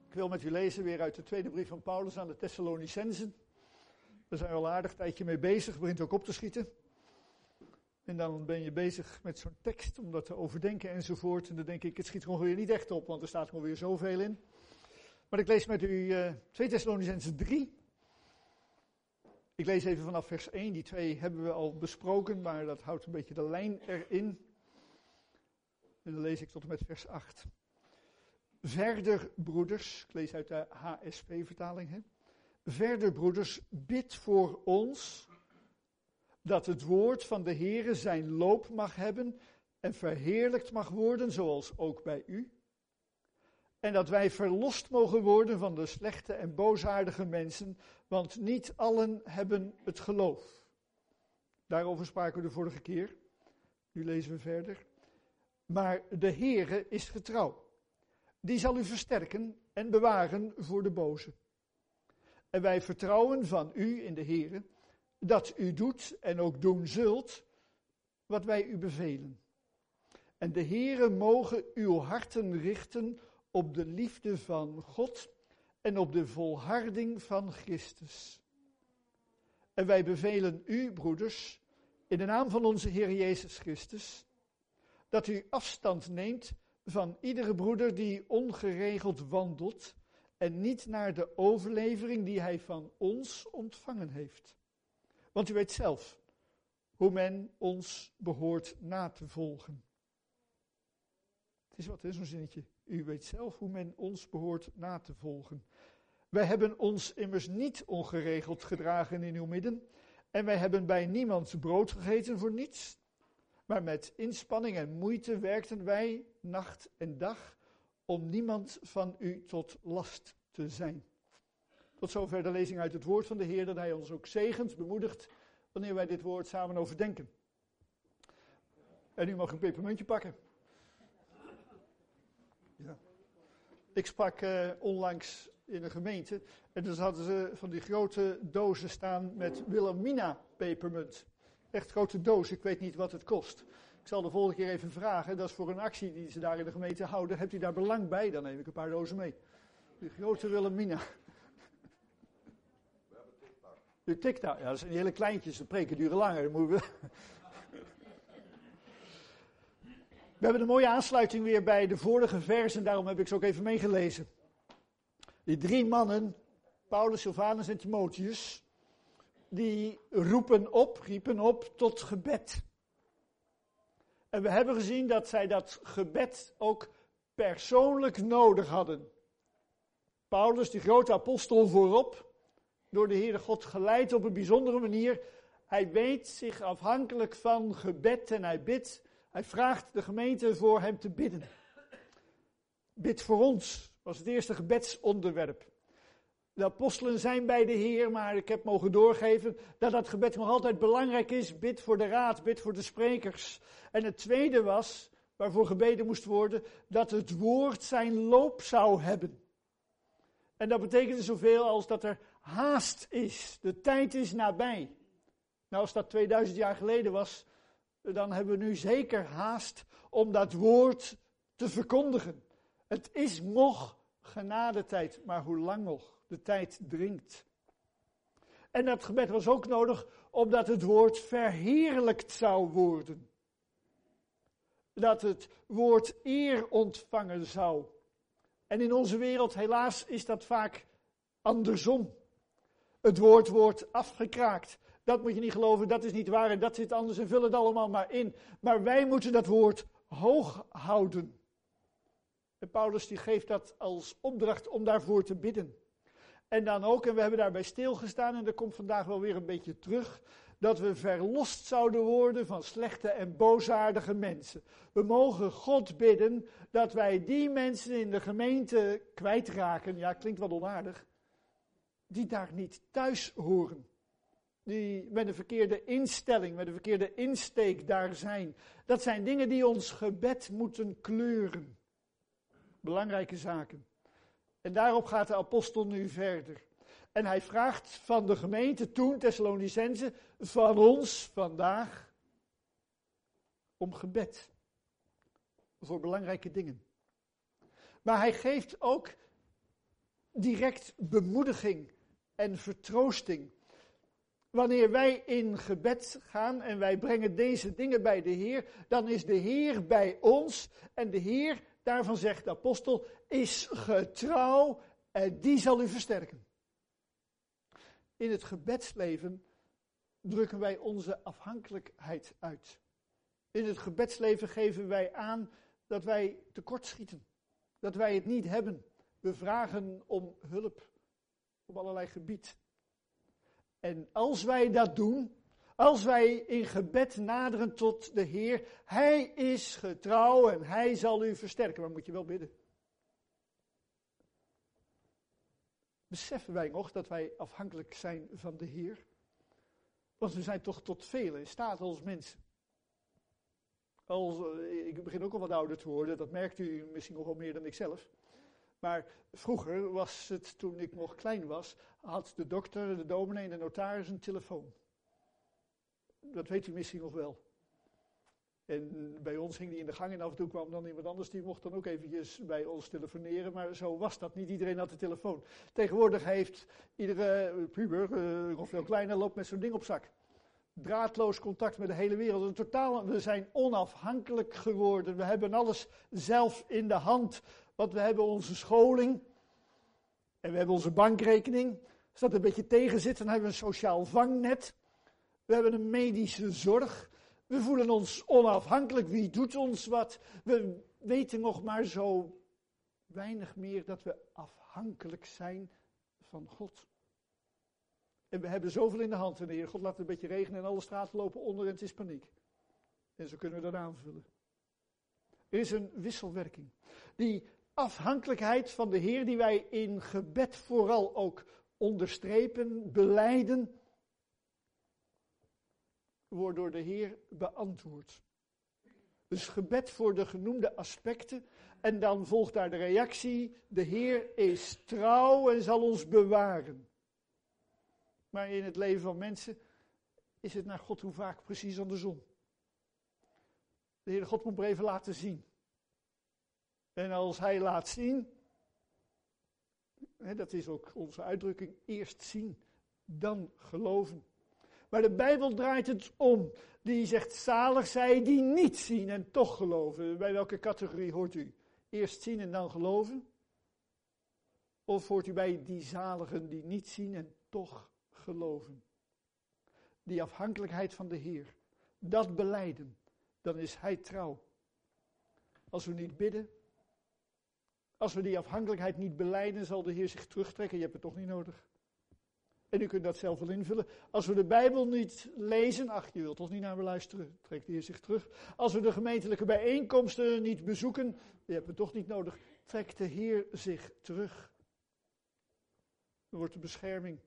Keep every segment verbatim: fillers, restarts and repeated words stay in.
Ik wil met u lezen weer uit de tweede brief van Paulus aan de Thessalonicenzen. Daar zijn we al een aardig tijdje mee bezig, begint ook op te schieten. En dan ben je bezig met zo'n tekst om dat te overdenken enzovoort. En dan denk ik, het schiet gewoon weer niet echt op, want er staat gewoon weer zoveel in. Maar ik lees met u uh, twee Thessalonicenzen drie. Ik lees even vanaf vers één, die twee hebben we al besproken, maar dat houdt een beetje de lijn erin. En dan lees ik tot en met vers acht. Verder, broeders, ik lees uit de H S V-vertaling, hè. Verder, broeders, bid voor ons dat het woord van de Heere zijn loop mag hebben en verheerlijkt mag worden, zoals ook bij u. En dat wij verlost mogen worden van de slechte en boosaardige mensen, want niet allen hebben het geloof. Daarover spraken we de vorige keer. Nu lezen we verder. Maar de Heere is getrouw. Die zal u versterken en bewaren voor de boze. En wij vertrouwen van u in de Heere, dat u doet en ook doen zult, wat wij u bevelen. En de Heere mogen uw harten richten op de liefde van God en op de volharding van Christus. En wij bevelen u, broeders, in de naam van onze Heer Jezus Christus, dat u afstand neemt van iedere broeder die ongeregeld wandelt en niet naar de overlevering die hij van ons ontvangen heeft. Want u weet zelf hoe men ons behoort na te volgen. Het is wat, hè, zo'n zinnetje. U weet zelf hoe men ons behoort na te volgen. Wij hebben ons immers niet ongeregeld gedragen in uw midden en wij hebben bij niemand brood gegeten voor niets. Maar met inspanning en moeite werkten wij nacht en dag om niemand van u tot last te zijn. Tot zover de lezing uit het woord van de Heer, dat hij ons ook zegent, bemoedigt, wanneer wij dit woord samen overdenken. En u mag een pepermuntje pakken. Ja. Ik sprak uh, onlangs in een gemeente en dus hadden ze van die grote dozen staan met Wilhelmina pepermunt. Echt grote doos, ik weet niet wat het kost. Ik zal de volgende keer even vragen, dat is voor een actie die ze daar in de gemeente houden. Hebt u daar belang bij? Dan neem ik een paar dozen mee. Die grote Wilhelmina. We hebben TikTok. De TikTok, ja, dat zijn die hele kleintjes, de preken duren langer. Dan moeten we... we hebben een mooie aansluiting weer bij de vorige vers en daarom heb ik ze ook even meegelezen. Die drie mannen, Paulus, Silvanus en Timotheus, die roepen op, riepen op tot gebed. En we hebben gezien dat zij dat gebed ook persoonlijk nodig hadden. Paulus, die grote apostel voorop, door de Heere God geleid op een bijzondere manier. Hij weet zich afhankelijk van gebed en hij bidt, hij vraagt de gemeente voor hem te bidden. Bid voor ons, was het eerste gebedsonderwerp. De apostelen zijn bij de Heer, maar ik heb mogen doorgeven dat dat gebed nog altijd belangrijk is. Bid voor de raad, bid voor de sprekers. En het tweede was, waarvoor gebeden moest worden, dat het woord zijn loop zou hebben. En dat betekent zoveel als dat er haast is. De tijd is nabij. Nou, als dat tweeduizend jaar geleden was, dan hebben we nu zeker haast om dat woord te verkondigen. Het is nog genadetijd, maar hoe lang nog? De tijd dringt. En dat gebed was ook nodig, omdat het woord verheerlijkt zou worden. Dat het woord eer ontvangen zou. En in onze wereld, helaas, is dat vaak andersom. Het woord wordt afgekraakt. Dat moet je niet geloven, dat is niet waar en dat zit anders en vul het allemaal maar in. Maar wij moeten dat woord hoog houden. En Paulus die geeft dat als opdracht om daarvoor te bidden. En dan ook, en we hebben daarbij stilgestaan, en dat komt vandaag wel weer een beetje terug, dat we verlost zouden worden van slechte en boosaardige mensen. We mogen God bidden dat wij die mensen in de gemeente kwijtraken, ja, klinkt wat onaardig, die daar niet thuis horen. Die met een verkeerde instelling, met een verkeerde insteek daar zijn. Dat zijn dingen die ons gebed moeten kleuren. Belangrijke zaken. En daarop gaat de apostel nu verder. En hij vraagt van de gemeente toen, Thessalonicenzen, van ons vandaag, om gebed. Voor belangrijke dingen. Maar hij geeft ook direct bemoediging en vertroosting. Wanneer wij in gebed gaan en wij brengen deze dingen bij de Heer, dan is de Heer bij ons. En de Heer, daarvan zegt de apostel, is getrouw en die zal u versterken. In het gebedsleven drukken wij onze afhankelijkheid uit. In het gebedsleven geven wij aan dat wij tekortschieten. Dat wij het niet hebben. We vragen om hulp op allerlei gebied. En als wij dat doen, als wij in gebed naderen tot de Heer, Hij is getrouw en Hij zal u versterken. Maar moet je wel bidden. Beseffen wij nog dat wij afhankelijk zijn van de Heer? Want we zijn toch tot veel in staat als mensen. Als, ik begin ook al wat ouder te worden, dat merkt u misschien nog wel meer dan ik zelf. Maar vroeger was het, toen ik nog klein was, had de dokter, de dominee en de notaris een telefoon. Dat weet u misschien nog wel. En bij ons ging die in de gang en af en toe kwam dan iemand anders, die mocht dan ook eventjes bij ons telefoneren. Maar zo was dat, niet iedereen had de telefoon. Tegenwoordig heeft iedere puber, uh, of veel kleiner, loopt met zo'n ding op zak. Draadloos contact met de hele wereld. Een totaal, we zijn onafhankelijk geworden. We hebben alles zelf in de hand. Want we hebben onze scholing. En we hebben onze bankrekening. Als dat een beetje tegen zit, dan hebben we een sociaal vangnet. We hebben een medische zorg. We voelen ons onafhankelijk. Wie doet ons wat? We weten nog maar zo weinig meer dat we afhankelijk zijn van God. En we hebben zoveel in de hand. En de Heer God laat het een beetje regenen en alle straten lopen onder en het is paniek. En zo kunnen we dat aanvullen. Er is een wisselwerking. Die afhankelijkheid van de Heer die wij in gebed vooral ook onderstrepen, belijden, wordt door de Heer beantwoord. Dus gebed voor de genoemde aspecten en dan volgt daar de reactie, de Heer is trouw en zal ons bewaren. Maar in het leven van mensen is het naar God hoe vaak precies andersom. De Heer God moet maar even laten zien. En als Hij laat zien, hè, dat is ook onze uitdrukking, eerst zien, dan geloven. Maar de Bijbel draait het om. Die zegt, zalig zij die niet zien en toch geloven. Bij welke categorie hoort u? Eerst zien en dan geloven? Of hoort u bij die zaligen die niet zien en toch geloven? Die afhankelijkheid van de Heer, dat belijden, dan is Hij trouw. Als we niet bidden, als we die afhankelijkheid niet belijden, zal de Heer zich terugtrekken. Je hebt het toch niet nodig. En u kunt dat zelf wel invullen. Als we de Bijbel niet lezen, ach, je wilt toch niet naar me luisteren, trekt de Heer zich terug. Als we de gemeentelijke bijeenkomsten niet bezoeken, je hebt het toch niet nodig, trekt de Heer zich terug. Dan wordt de bescherming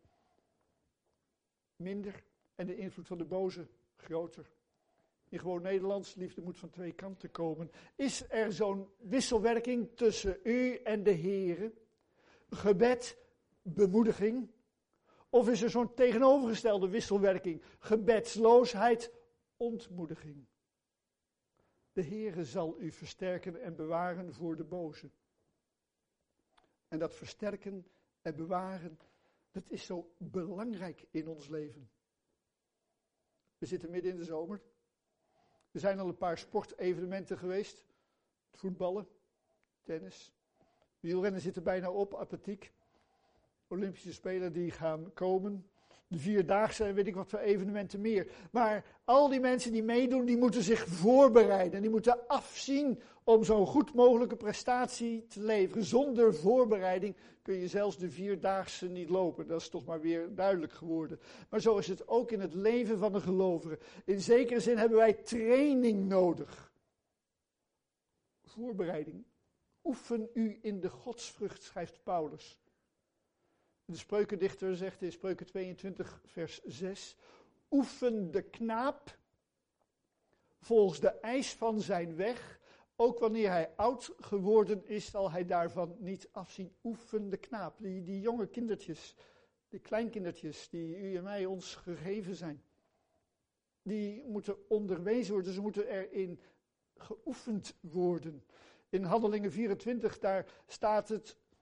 minder en de invloed van de boze groter. In gewoon Nederlands, liefde moet van twee kanten komen. Is er zo'n wisselwerking tussen u en de Heere? Gebed, bemoediging. Of is er zo'n tegenovergestelde wisselwerking? Gebedsloosheid, ontmoediging. De Heere zal u versterken en bewaren voor de boze. En dat versterken en bewaren, dat is zo belangrijk in ons leven. We zitten midden in de zomer. Er zijn al een paar sportevenementen geweest. Voetballen, tennis. Wielrennen zit er bijna op, atletiek. Olympische Spelen die gaan komen. De Vierdaagse en weet ik wat voor evenementen meer. Maar al die mensen die meedoen, die moeten zich voorbereiden. Die moeten afzien om zo'n goed mogelijke prestatie te leveren. Zonder voorbereiding kun je zelfs de Vierdaagse niet lopen. Dat is toch maar weer duidelijk geworden. Maar zo is het ook in het leven van de gelovigen. In zekere zin hebben wij training nodig. Voorbereiding. Oefen u in de godsvrucht, schrijft Paulus. De spreukendichter zegt in Spreuken tweeëntwintig vers zes. Oefen de knaap volgens de eis van zijn weg. Ook wanneer hij oud geworden is, zal hij daarvan niet afzien. Oefen de knaap. Die, die jonge kindertjes, die kleinkindertjes die u en mij ons gegeven zijn. Die moeten onderwezen worden, ze moeten erin geoefend worden. In Handelingen vierentwintig, daar staat het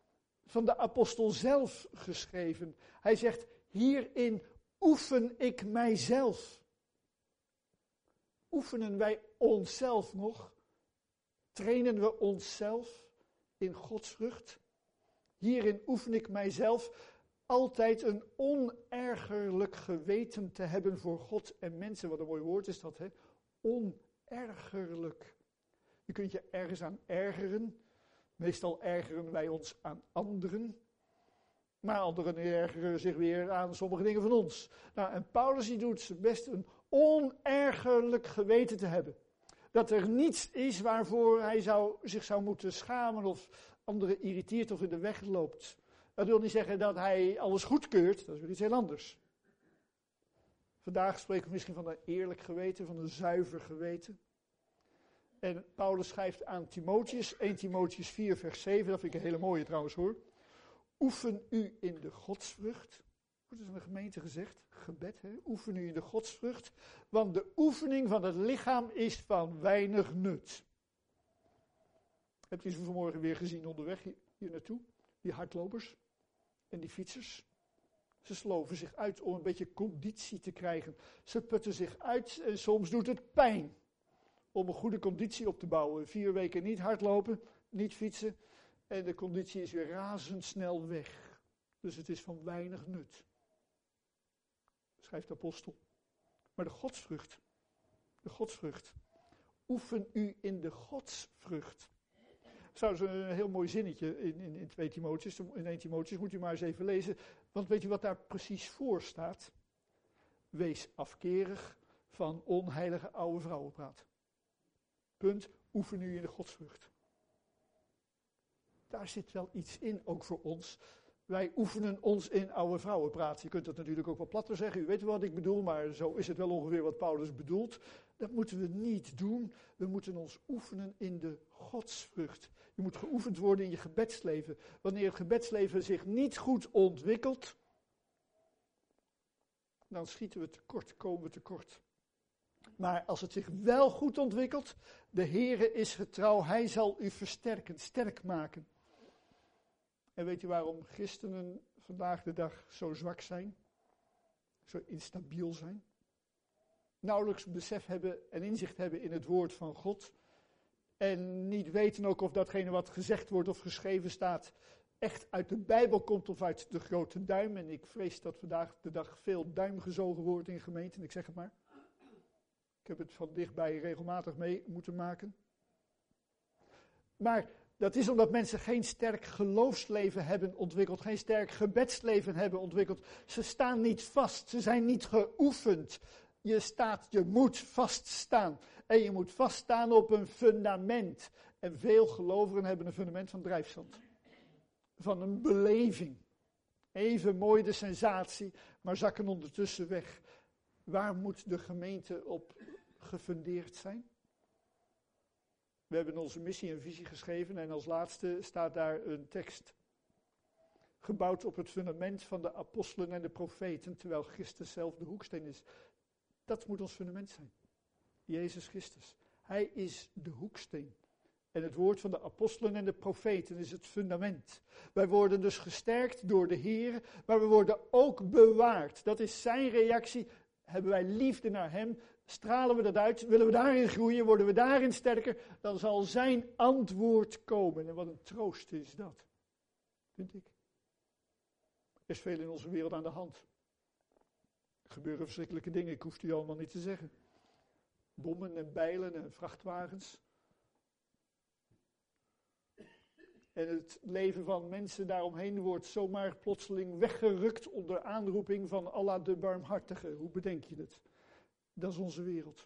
van de apostel zelf geschreven. Hij zegt, hierin oefen ik mijzelf. Oefenen wij onszelf nog? Trainen we onszelf in godsvrucht? Hierin oefen ik mijzelf altijd een onergerlijk geweten te hebben voor God en mensen. Wat een mooi woord is dat, hè? Onergerlijk. Je kunt je ergens aan ergeren. Meestal ergeren wij ons aan anderen. Maar anderen ergeren zich weer aan sommige dingen van ons. Nou, en Paulus die doet zijn best een onergerlijk geweten te hebben. Dat er niets is waarvoor hij zou, zich zou moeten schamen of anderen irriteert of in de weg loopt. Dat wil niet zeggen dat hij alles goedkeurt, dat is weer iets heel anders. Vandaag spreken we misschien van een eerlijk geweten, van een zuiver geweten. En Paulus schrijft aan Timotheus, eerste Timotheus vier vers zeven, dat vind ik een hele mooie trouwens hoor. Oefen u in de godsvrucht. Wordt is aan de gemeente gezegd, gebed, hè? Oefen u in de godsvrucht, want de oefening van het lichaam is van weinig nut. Hebt u ze vanmorgen weer gezien onderweg hier, hier naartoe? Die hardlopers en die fietsers. Ze sloven zich uit om een beetje conditie te krijgen. Ze putten zich uit en soms doet het pijn om een goede conditie op te bouwen. Vier weken niet hardlopen, niet fietsen en de conditie is weer razendsnel weg. Dus het is van weinig nut. Schrijft de apostel. Maar de godsvrucht, de godsvrucht, oefen u in de godsvrucht. Trouwens een heel mooi zinnetje in, in, in twee Timotheus, in eerste Timotheus, moet u maar eens even lezen. Want weet u wat daar precies voor staat? Wees afkerig van onheilige oude vrouwenpraat. Punt, oefen u in de godsvrucht. Daar zit wel iets in, ook voor ons. Wij oefenen ons in oude vrouwenpraat. Je kunt dat natuurlijk ook wel platter zeggen, u weet wat ik bedoel, maar zo is het wel ongeveer wat Paulus bedoelt. Dat moeten we niet doen. We moeten ons oefenen in de godsvrucht. Je moet geoefend worden in je gebedsleven. Wanneer het gebedsleven zich niet goed ontwikkelt, dan schieten we tekort, komen we tekort. Maar als het zich wel goed ontwikkelt, de Heere is getrouw, Hij zal u versterken, sterk maken. En weet u waarom christenen vandaag de dag zo zwak zijn? Zo instabiel zijn? Nauwelijks besef hebben en inzicht hebben in het woord van God. En niet weten ook of datgene wat gezegd wordt of geschreven staat echt uit de Bijbel komt of uit de grote duim. En ik vrees dat vandaag de dag veel duim gezogen wordt in gemeenten, ik zeg het maar. Ik heb het van dichtbij regelmatig mee moeten maken. Maar dat is omdat mensen geen sterk geloofsleven hebben ontwikkeld, geen sterk gebedsleven hebben ontwikkeld. Ze staan niet vast, ze zijn niet geoefend. Je staat, je moet vaststaan. En je moet vaststaan op een fundament. En veel gelovigen hebben een fundament van drijfzand. Van een beleving. Even mooi de sensatie, maar zakken ondertussen weg. Waar moet de gemeente op gefundeerd zijn? We hebben onze missie en visie geschreven en als laatste staat daar een tekst. Gebouwd op het fundament van de apostelen en de profeten, terwijl Christus zelf de hoeksteen is. Dat moet ons fundament zijn. Jezus Christus. Hij is de hoeksteen. En het woord van de apostelen en de profeten is het fundament. Wij worden dus gesterkt door de Heer, maar we worden ook bewaard. Dat is zijn reactie. Hebben wij liefde naar hem, stralen we dat uit, willen we daarin groeien, worden we daarin sterker, dan zal zijn antwoord komen. En wat een troost is dat, vind ik. Er is veel in onze wereld aan de hand. Er gebeuren verschrikkelijke dingen, ik hoef het u allemaal niet te zeggen. Bommen en bijlen en vrachtwagens. En het leven van mensen daaromheen wordt zomaar plotseling weggerukt onder aanroeping van Allah de Barmhartige. Hoe bedenk je het? Dat is onze wereld.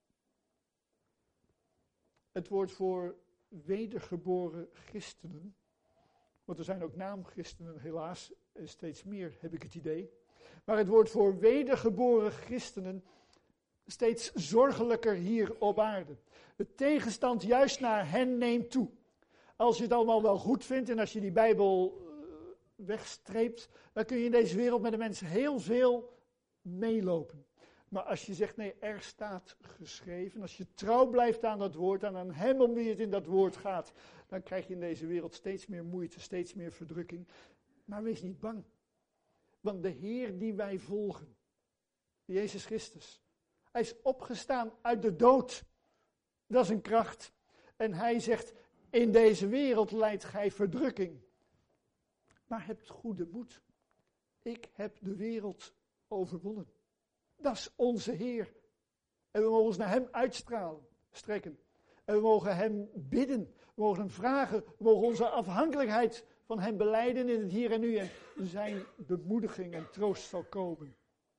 Het woord voor wedergeboren christenen, want er zijn ook naamchristenen helaas, en steeds meer heb ik het idee. Maar het woord voor wedergeboren christenen steeds zorgelijker hier op aarde. De tegenstand juist naar hen neemt toe. Als je het allemaal wel goed vindt en als je die Bijbel wegstreept, dan kun je in deze wereld met de mensen heel veel meelopen. Maar als je zegt, nee, er staat geschreven, als je trouw blijft aan dat woord en aan hem om wie het in dat woord gaat, dan krijg je in deze wereld steeds meer moeite, steeds meer verdrukking. Maar wees niet bang. Want de Heer die wij volgen, Jezus Christus, hij is opgestaan uit de dood. Dat is een kracht. En hij zegt, in deze wereld lijdt gij verdrukking. Maar hebt goede moed. Ik heb de wereld overwonnen. Dat is onze Heer. En we mogen ons naar hem uitstralen, strekken. En we mogen hem bidden. We mogen hem vragen. We mogen onze afhankelijkheid van hem belijden in het hier en nu. En zijn bemoediging en troost zal komen.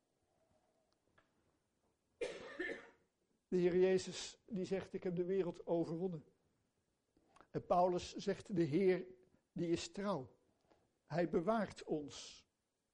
De Heer Jezus die zegt, ik heb de wereld overwonnen. En Paulus zegt, de Heer die is trouw. Hij bewaart ons.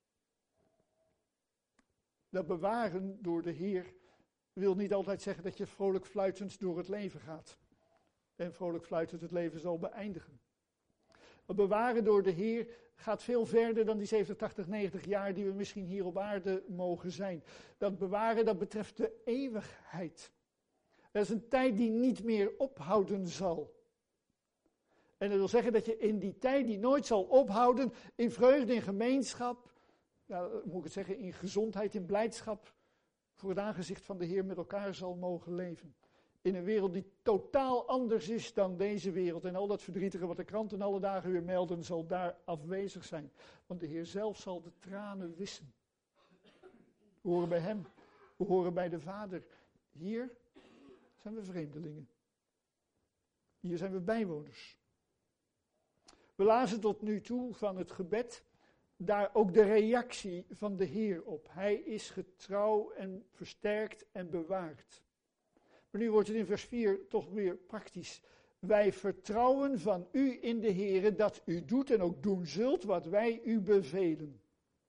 Dat bewaren door de Heer wil niet altijd zeggen dat je vrolijk fluitend door het leven gaat. En vrolijk fluitend het leven zal beëindigen. Het bewaren door de Heer gaat veel verder dan die zeventig, tachtig, negentig jaar die we misschien hier op aarde mogen zijn. Dat bewaren, dat betreft de eeuwigheid. Dat is een tijd die niet meer ophouden zal. En dat wil zeggen dat je in die tijd die nooit zal ophouden, in vreugde, in gemeenschap, nou, moet ik het zeggen, in gezondheid, in blijdschap, voor het aangezicht van de Heer met elkaar zal mogen leven. In een wereld die totaal anders is dan deze wereld. En al dat verdrietige wat de kranten alle dagen weer melden, zal daar afwezig zijn. Want de Heer zelf zal de tranen wissen. We horen bij hem. We horen bij de Vader. Hier zijn we vreemdelingen. Hier zijn we bijwoners. We lazen tot nu toe van het gebed daar ook de reactie van de Heer op. Hij is getrouw en versterkt en bewaard. Maar nu wordt het in vers vier toch weer praktisch. Wij vertrouwen van u in de Heere dat u doet en ook doen zult wat wij u bevelen.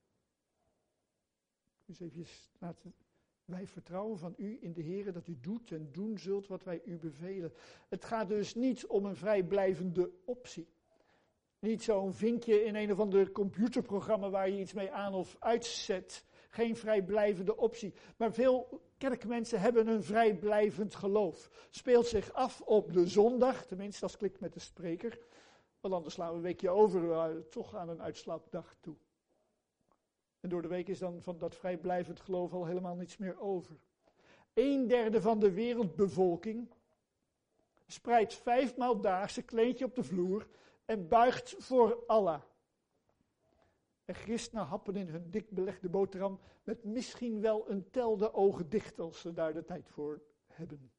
Dus even laten. Wij vertrouwen van u in de Heere dat u doet en doen zult wat wij u bevelen. Het gaat dus niet om een vrijblijvende optie. Niet zo'n vinkje in een of ander computerprogramma waar je iets mee aan of uitzet. Geen vrijblijvende optie. Maar veel kerkmensen hebben een vrijblijvend geloof. Speelt zich af op de zondag, tenminste als klikt met de spreker. Want anders slaan we een weekje over, uh, toch aan een uitslaapdag toe. En door de week is dan van dat vrijblijvend geloof al helemaal niets meer over. Een derde van de wereldbevolking spreidt vijfmaal daags een kleedje op de vloer en buigt voor Allah. En christenen happen in hun dik belegde boterham met misschien wel een tel de ogen dicht als ze daar de tijd voor hebben.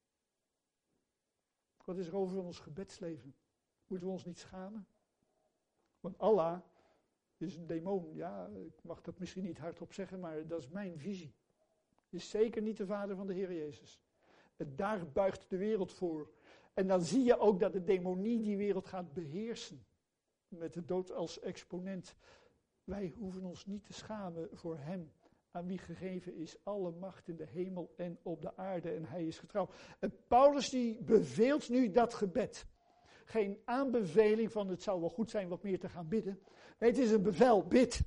Wat is er over van ons gebedsleven? Moeten we ons niet schamen? Want Allah is een demon. Ja, ik mag dat misschien niet hardop zeggen, maar dat is mijn visie. Is zeker niet de vader van de Heer Jezus. En daar buigt de wereld voor. En dan zie je ook dat de demonie die wereld gaat beheersen. Met de dood als exponent. Wij hoeven ons niet te schamen voor hem. Aan wie gegeven is alle macht in de hemel en op de aarde. En hij is getrouw. En Paulus die beveelt nu dat gebed. Geen aanbeveling van het zou wel goed zijn wat meer te gaan bidden. Nee, het is een bevel, bid.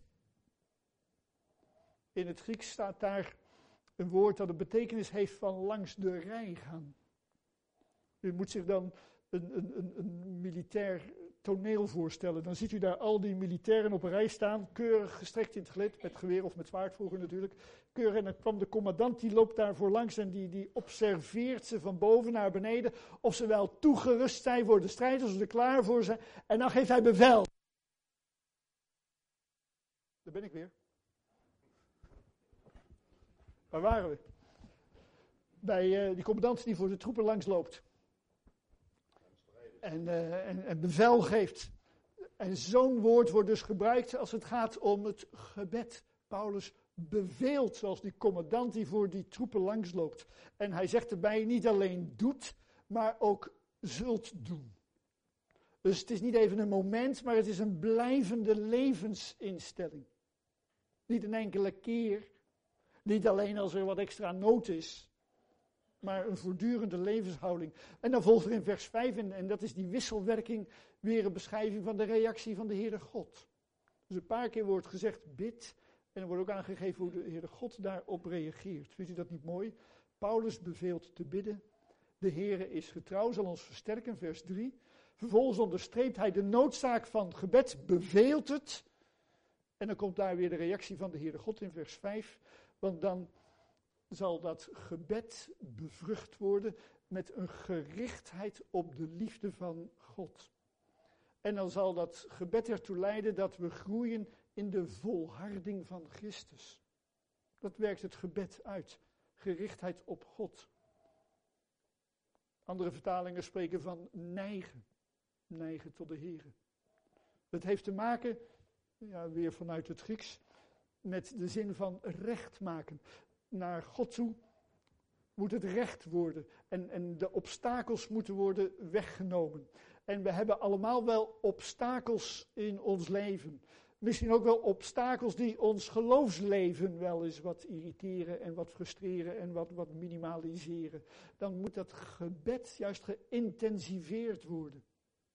In het Grieks staat daar een woord dat een betekenis heeft van langs de rij gaan. U moet zich dan een, een, een, een militair toneel voorstellen. Dan ziet u daar al die militairen op een rij staan, keurig gestrekt in het gelid, met geweer of met zwaard vroeger natuurlijk. Keurig, en dan kwam de commandant, die loopt daarvoor langs en die, die observeert ze van boven naar beneden, of ze wel toegerust zijn voor de strijd, of ze er klaar voor zijn. En dan geeft hij bevel. Daar ben ik weer. Waar waren we? Bij uh, die commandant die voor de troepen langs loopt. En, uh, en, en bevel geeft. En zo'n woord wordt dus gebruikt als het gaat om het gebed. Paulus beveelt, zoals die commandant die voor die troepen langs loopt. En hij zegt erbij niet alleen doet, maar ook zult doen. Dus het is niet even een moment, maar het is een blijvende levensinstelling. Niet een enkele keer. Niet alleen als er wat extra nood is. Maar een voortdurende levenshouding. En dan volgt er in vers vijf, en, en dat is die wisselwerking, weer een beschrijving van de reactie van de Heere God. Dus een paar keer wordt gezegd, bid, En er wordt ook aangegeven hoe de Heere God daarop reageert. Vindt u dat niet mooi? Paulus beveelt te bidden. De Heere is getrouw, zal ons versterken, vers drie. Vervolgens onderstreept hij de noodzaak van gebed, beveelt het. En dan komt daar weer de reactie van de Heere God in vers vijf. Want dan zal dat gebed bevrucht worden met een gerichtheid op de liefde van God. En dan zal dat gebed ertoe leiden dat we groeien in de volharding van Christus. Dat werkt het gebed uit. Gerichtheid op God. Andere vertalingen spreken van neigen. Neigen tot de Heere. Het heeft te maken, ja, weer vanuit het Grieks, met de zin van recht maken. Naar God toe moet het recht worden. En, en de obstakels moeten worden weggenomen. En we hebben allemaal wel obstakels in ons leven. Misschien ook wel obstakels die ons geloofsleven wel eens wat irriteren en wat frustreren en wat, wat minimaliseren. Dan moet dat gebed juist geïntensiveerd worden.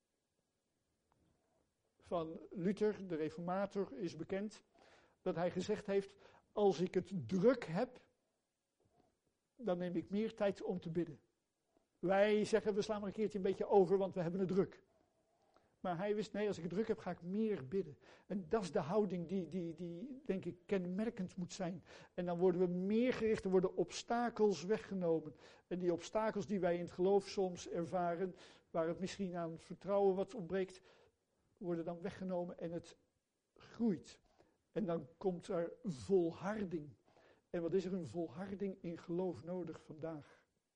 Van Luther, de reformator, is bekend dat hij gezegd heeft: als ik het druk heb, dan neem ik meer tijd om te bidden. Wij zeggen, we slaan maar een keertje een beetje over, want we hebben het druk. Maar hij wist, nee, als ik het druk heb, ga ik meer bidden. En dat is de houding die, die, die, denk ik, kenmerkend moet zijn. En dan worden we meer gericht, er worden obstakels weggenomen. En die obstakels die wij in het geloof soms ervaren, waar het misschien aan vertrouwen wat ontbreekt, worden dan weggenomen en het groeit. En dan komt er volharding. En wat is er een volharding in geloof nodig vandaag?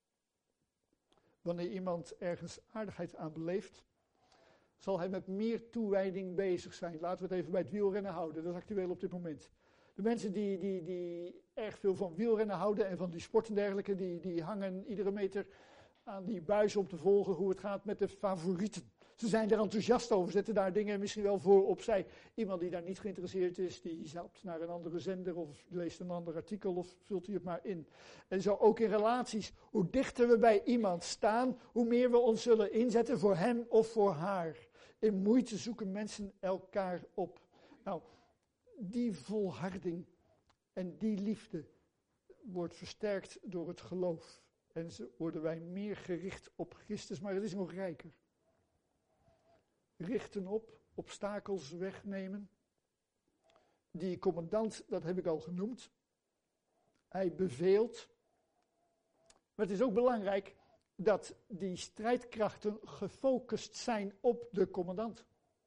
Wanneer iemand ergens aardigheid aan beleeft, zal hij met meer toewijding bezig zijn. Laten we het even bij het wielrennen houden, dat is actueel op dit moment. De mensen die, die, die erg veel van wielrennen houden en van die sport en dergelijke, die, die hangen iedere meter aan die buis om te volgen hoe het gaat met de favorieten. Ze zijn er enthousiast over, zetten daar dingen misschien wel voor opzij. Iemand die daar niet geïnteresseerd is, die zapt naar een andere zender of leest een ander artikel of vult u het maar in. En zo ook in relaties, hoe dichter we bij iemand staan, hoe meer we ons zullen inzetten voor hem of voor haar. In moeite zoeken mensen elkaar op. Nou, die volharding en die liefde wordt versterkt door het geloof. En zo worden wij meer gericht op Christus, maar het is nog rijker. Richten op, obstakels wegnemen. Die commandant, dat heb ik al genoemd. Hij beveelt. Maar het is ook belangrijk dat die strijdkrachten gefocust zijn op de commandant.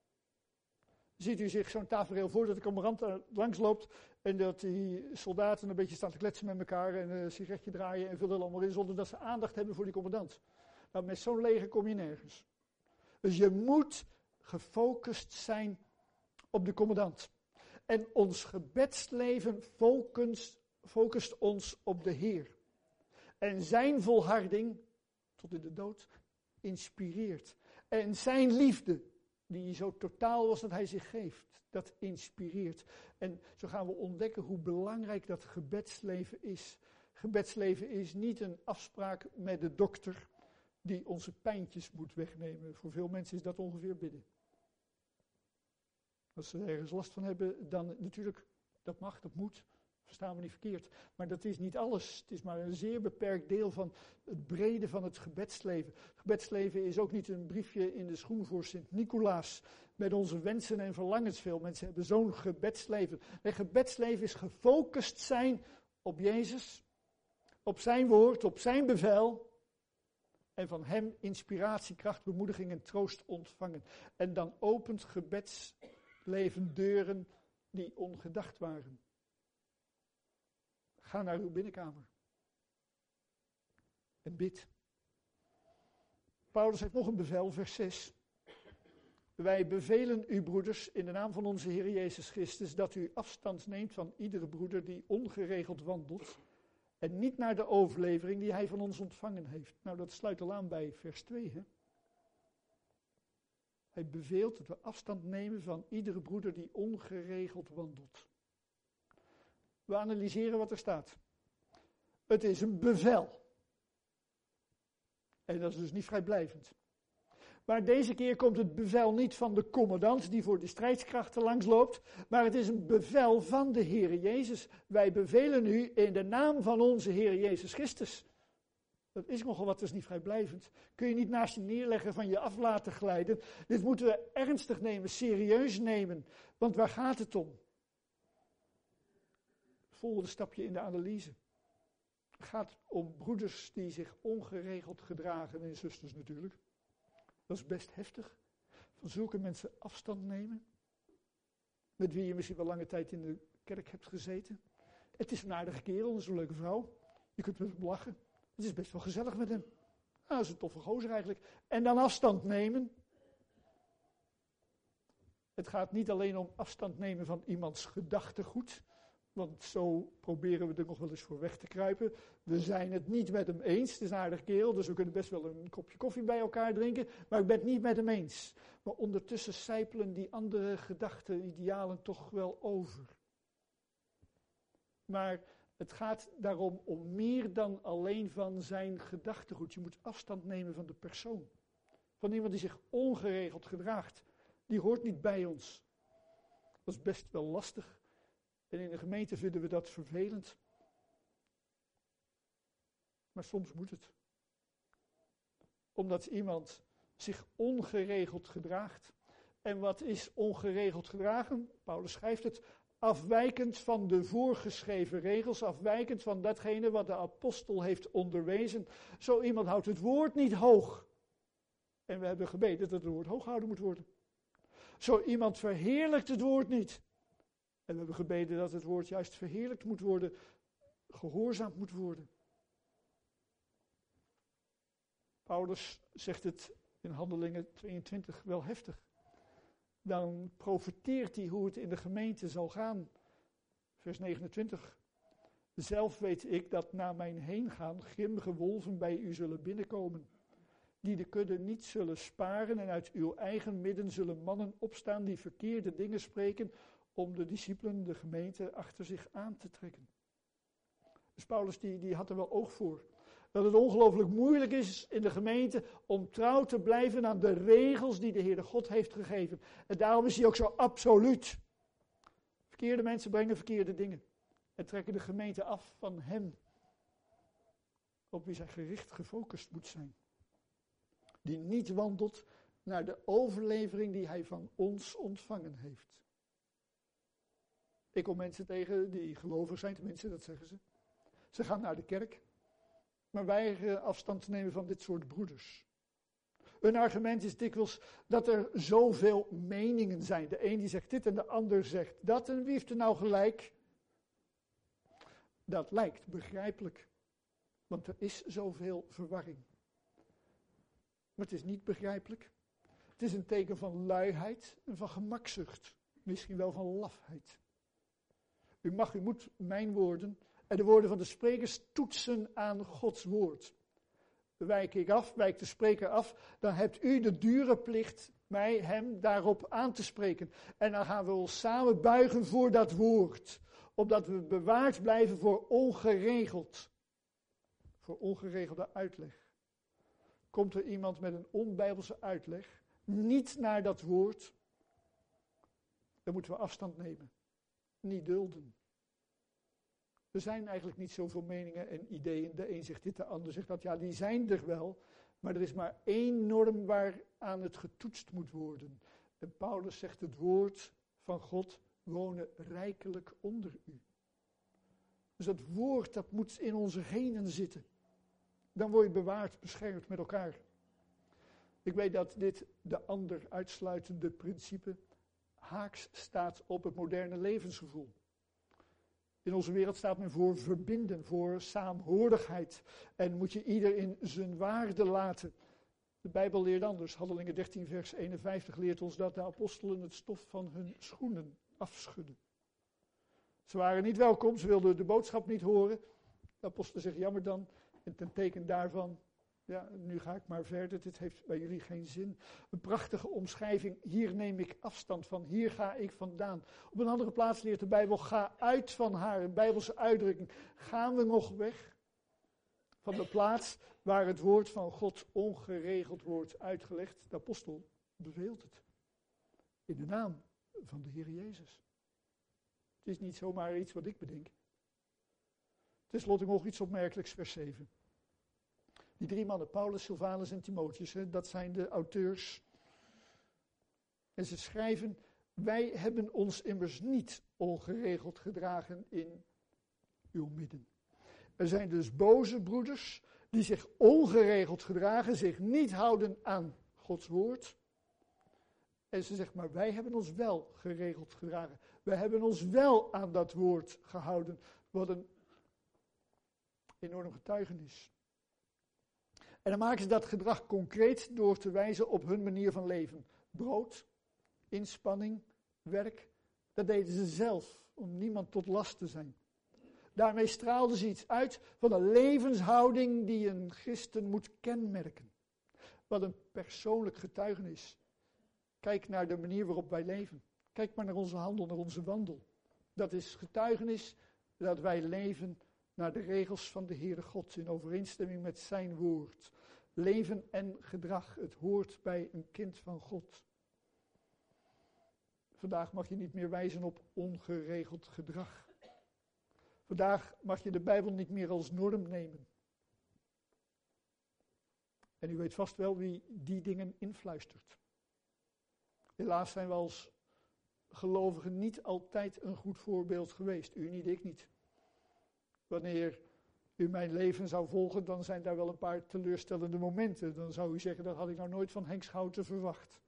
Ziet u zich zo'n tafereel voor dat de commandant er langs loopt en dat die soldaten een beetje staan te kletsen met elkaar en een sigaretje draaien en vullen allemaal in zonder dat ze aandacht hebben voor die commandant. Nou, met zo'n leger kom je nergens. Dus je moet gefocust zijn op de commandant. En ons gebedsleven focust, focust ons op de Heer. En zijn volharding, tot in de dood, inspireert. En zijn liefde, die zo totaal was dat hij zich geeft, dat inspireert. En zo gaan we ontdekken hoe belangrijk dat gebedsleven is. Gebedsleven is niet een afspraak met de dokter die onze pijntjes moet wegnemen. Voor veel mensen is dat ongeveer bidden. Als ze ergens last van hebben, dan natuurlijk, dat mag, dat moet, verstaan we niet verkeerd. Maar dat is niet alles. Het is maar een zeer beperkt deel van het brede van het gebedsleven. Het gebedsleven is ook niet een briefje in de schoen voor Sint-Nicolaas met onze wensen en verlangens. Veel mensen hebben zo'n gebedsleven. Het gebedsleven is gefocust zijn op Jezus, op zijn woord, op zijn bevel. En van hem inspiratie, kracht, bemoediging en troost ontvangen. En dan opent gebedsleven deuren die ongedacht waren. Ga naar uw binnenkamer. En bid. Paulus heeft nog een bevel, vers zes. Wij bevelen u, broeders, in de naam van onze Heer Jezus Christus, dat u afstand neemt van iedere broeder die ongeregeld wandelt. En niet naar de overlevering die hij van ons ontvangen heeft. Nou, dat sluit al aan bij vers twee, hè. Hij beveelt dat we afstand nemen van iedere broeder die ongeregeld wandelt. We analyseren wat er staat. Het is een bevel. En dat is dus niet vrijblijvend. Maar deze keer komt het bevel niet van de commandant die voor de strijdkrachten langsloopt, maar het is een bevel van de Heere Jezus. Wij bevelen u in de naam van onze Heere Jezus Christus. Dat is nogal wat, dat is niet vrijblijvend. Kun je niet naast je neerleggen, van je af laten glijden. Dit moeten we ernstig nemen, serieus nemen. Want waar gaat het om? Het volgende stapje in de analyse. Het gaat om broeders die zich ongeregeld gedragen, en zusters natuurlijk. Dat is best heftig. Van zulke mensen afstand nemen. Met wie je misschien wel lange tijd in de kerk hebt gezeten. Het is een aardige kerel, dat is een leuke vrouw. Je kunt met hem lachen. Het is best wel gezellig met hem. Nou, dat is een toffe gozer eigenlijk. En dan afstand nemen. Het gaat niet alleen om afstand nemen van iemands gedachtegoed. Want zo proberen we er nog wel eens voor weg te kruipen. We zijn het niet met hem eens. Het is een aardig kerel, dus we kunnen best wel een kopje koffie bij elkaar drinken. Maar ik ben het niet met hem eens. Maar ondertussen sijpelen die andere gedachten, idealen toch wel over. Maar het gaat daarom om meer dan alleen van zijn gedachtegoed. Je moet afstand nemen van de persoon. Van iemand die zich ongeregeld gedraagt. Die hoort niet bij ons. Dat is best wel lastig. En in de gemeente vinden we dat vervelend. Maar soms moet het. Omdat iemand zich ongeregeld gedraagt. En wat is ongeregeld gedragen? Paulus schrijft het. Afwijkend van de voorgeschreven regels. Afwijkend van datgene wat de apostel heeft onderwezen. Zo iemand houdt het woord niet hoog. En we hebben gebeden dat het woord hoog gehouden moet worden. Zo iemand verheerlijkt het woord niet. En we hebben gebeden dat het woord juist verheerlijkt moet worden, gehoorzaamd moet worden. Paulus zegt het in Handelingen tweeëntwintig wel heftig. Dan profeteert hij hoe het in de gemeente zal gaan. Vers negenentwintig. Zelf weet ik dat na mijn heengaan grimmige wolven bij u zullen binnenkomen. Die de kudde niet zullen sparen en uit uw eigen midden zullen mannen opstaan die verkeerde dingen spreken om de discipelen, de gemeente, achter zich aan te trekken. Dus Paulus die, die had er wel oog voor. Dat het ongelooflijk moeilijk is in de gemeente om trouw te blijven aan de regels die de Heere God heeft gegeven. En daarom is hij ook zo absoluut. Verkeerde mensen brengen verkeerde dingen. En trekken de gemeente af van hem. Op wie zij gericht gefocust moet zijn. Die niet wandelt naar de overlevering die hij van ons ontvangen heeft. Ik kom mensen tegen die gelovig zijn, tenminste, dat zeggen ze. Ze gaan naar de kerk, maar weigeren afstand te nemen van dit soort broeders. Een argument is dikwijls dat er zoveel meningen zijn. De een die zegt dit en de ander zegt dat. En wie heeft er nou gelijk? Dat lijkt begrijpelijk, want er is zoveel verwarring. Maar het is niet begrijpelijk. Het is een teken van luiheid en van gemakzucht. Misschien wel van lafheid. U mag, u moet mijn woorden en de woorden van de sprekers toetsen aan Gods woord. Wijk ik af, wijkt de spreker af, dan hebt u de dure plicht mij, hem, daarop aan te spreken. En dan gaan we ons samen buigen voor dat woord. Opdat we bewaard blijven voor ongeregeld. Voor ongeregelde uitleg. Komt er iemand met een onbijbelse uitleg, niet naar dat woord, dan moeten we afstand nemen. Niet dulden. Er zijn eigenlijk niet zoveel meningen en ideeën. De een zegt dit, de ander zegt dat. Ja, die zijn er wel. Maar er is maar één norm waaraan het getoetst moet worden. En Paulus zegt het woord van God wonen rijkelijk onder u. Dus dat woord dat moet in onze genen zitten. Dan word je bewaard, beschermd met elkaar. Ik weet dat dit de ander uitsluitende principe haaks staat op het moderne levensgevoel. In onze wereld staat men voor verbinden, voor saamhorigheid. En moet je ieder in zijn waarde laten. De Bijbel leert anders. Handelingen dertien vers eenenvijftig leert ons dat de apostelen het stof van hun schoenen afschudden. Ze waren niet welkom, ze wilden de boodschap niet horen. De apostelen zeggen jammer dan. En ten teken daarvan, ja, nu ga ik maar verder, dit heeft bij jullie geen zin. Een prachtige omschrijving, hier neem ik afstand van, hier ga ik vandaan. Op een andere plaats leert de Bijbel, ga uit van haar, een Bijbelse uitdrukking. Gaan we nog weg? van de plaats waar het woord van God ongeregeld wordt uitgelegd. De apostel beveelt het. In de naam van de Heer Jezus. Het is niet zomaar iets wat ik bedenk. Ten slotte nog iets opmerkelijks, vers zeven. Die drie mannen, Paulus, Silvanus en Timotheus, hè, dat zijn de auteurs. En ze schrijven, wij hebben ons immers niet ongeregeld gedragen in uw midden. Er zijn dus boze broeders die zich ongeregeld gedragen, zich niet houden aan Gods woord. En ze zegt, maar wij hebben ons wel geregeld gedragen. Wij hebben ons wel aan dat woord gehouden. Wat een enorm getuigenis. En dan maken ze dat gedrag concreet door te wijzen op hun manier van leven. Brood, inspanning, werk, dat deden ze zelf, om niemand tot last te zijn. Daarmee straalden ze iets uit van een levenshouding die een christen moet kenmerken. Wat een persoonlijk getuigenis. Kijk naar de manier waarop wij leven. Kijk maar naar onze handel, naar onze wandel. Dat is getuigenis dat wij leven naar de regels van de Heere God, in overeenstemming met zijn woord. Leven en gedrag, het hoort bij een kind van God. Vandaag mag je niet meer wijzen op ongeregeld gedrag. Vandaag mag je de Bijbel niet meer als norm nemen. En u weet vast wel wie die dingen influistert. Helaas zijn we als gelovigen niet altijd een goed voorbeeld geweest. U niet, ik niet. Wanneer u mijn leven zou volgen, dan zijn daar wel een paar teleurstellende momenten. Dan zou u zeggen, dat had ik nou nooit van Henk Schouten verwacht.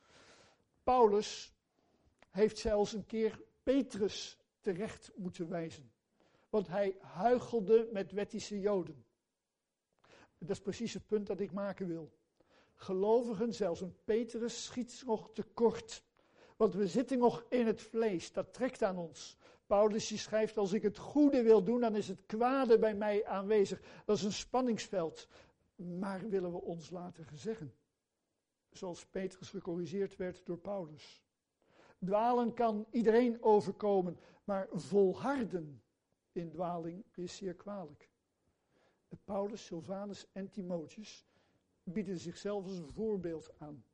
Paulus heeft zelfs een keer Petrus terecht moeten wijzen. Want hij huichelde met wettische Joden. Dat is precies het punt dat ik maken wil. Gelovigen, zelfs een Petrus, schiet nog tekort. Want we zitten nog in het vlees, dat trekt aan ons. Paulus die schrijft, als ik het goede wil doen, dan is het kwade bij mij aanwezig. Dat is een spanningsveld. Maar willen we ons laten gezeggen. Zoals Petrus gecorrigeerd werd door Paulus. Dwalen kan iedereen overkomen, maar volharden in dwaling is zeer kwalijk. Paulus, Silvanus en Timotheus bieden zichzelf als een voorbeeld aan.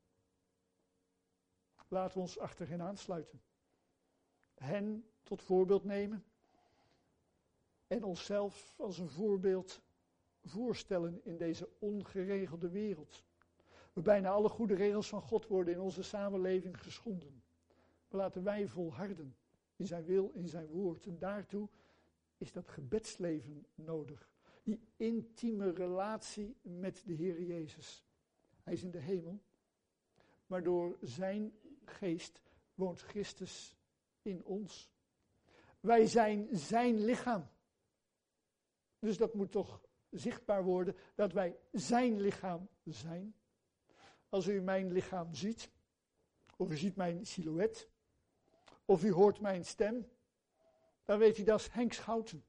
Laten we ons achter hen aansluiten. Hen tot voorbeeld nemen. En onszelf als een voorbeeld voorstellen in deze ongeregelde wereld. Waar bijna alle goede regels van God worden in onze samenleving geschonden. Maar laten wij volharden in zijn wil, in zijn woord. En daartoe is dat gebedsleven nodig. Die intieme relatie met de Heer Jezus. Hij is in de hemel. Maar door zijn geest woont Christus in ons. Wij zijn zijn lichaam. Dus dat moet toch zichtbaar worden dat wij zijn lichaam zijn. Als u mijn lichaam ziet, of u ziet mijn silhouet, of u hoort mijn stem, dan weet u dat is Henk Schouten.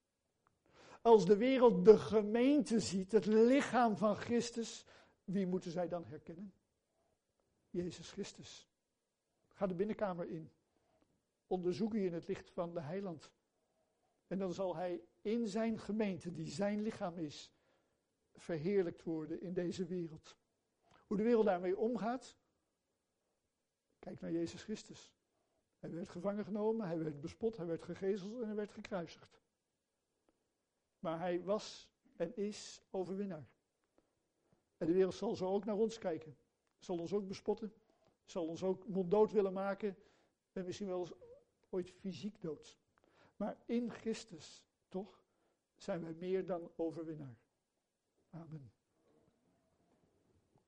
Als de wereld de gemeente ziet, het lichaam van Christus, wie moeten zij dan herkennen? Jezus Christus. Ga de binnenkamer in. Onderzoek u in het licht van de Heiland. En dan zal hij in zijn gemeente, die zijn lichaam is, verheerlijkt worden in deze wereld. Hoe de wereld daarmee omgaat? Kijk naar Jezus Christus. Hij werd gevangen genomen, hij werd bespot, hij werd gegezeld en hij werd gekruisigd. Maar hij was en is overwinnaar. En de wereld zal zo ook naar ons kijken. Zal ons ook bespotten. Zal ons ook monddood willen maken. En misschien wel eens ooit fysiek dood. Maar in Christus, toch, zijn wij meer dan overwinnaar. Amen.